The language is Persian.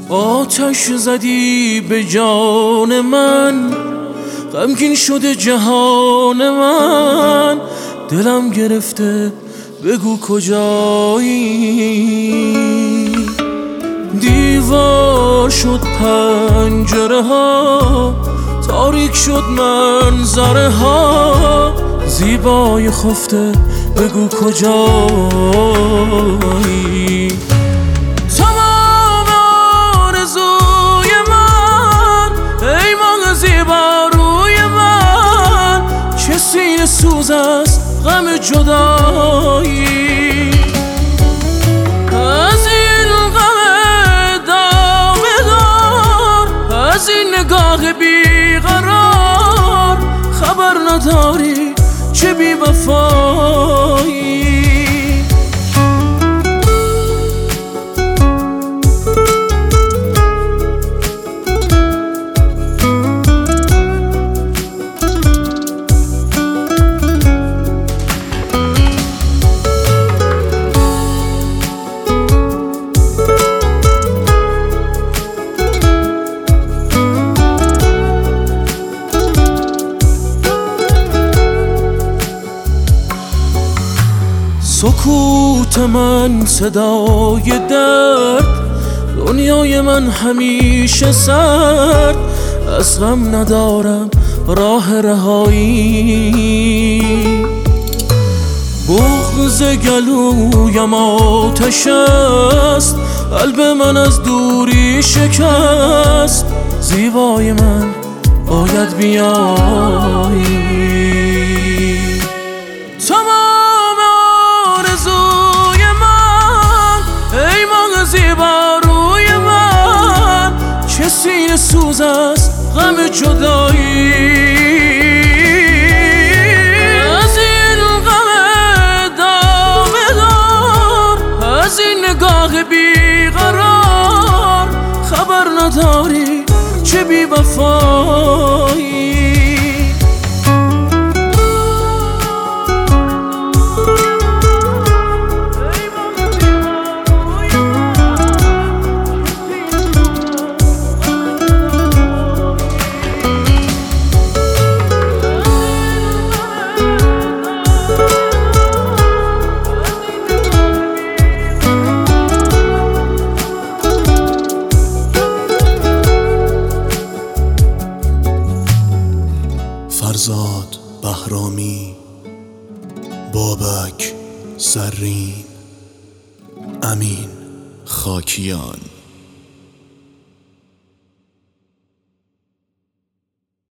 آتش زدی به جان من، غمگین شده جهان من، دلم گرفته بگو کجایی. دیوار شد پنجره ها، تاریک شد منظره ها، زیبای خفته بگو کجایی. تمام آرزوی من ای ماه زیبا روی من، چه سینه سوز است غم جدایی. از این غم دامه دار، از این نگاه بیقرار، خبر نداری چه بی وفایی. سکوت من صدای درد، دنیای من همیشه سرد، از غم ندارم راه رهایی. بغض گلویم آتش است، قلب من از دوری شکست، زیبای من باید بیایی. زیبا روی من، چه سینه سوز است غم جدایی. از این غم دامه دار، از این نگاه بیقرار، خبر نداری چه بی وفایی. فرزاد بهرامی، بابک زرین، امین خاکیان.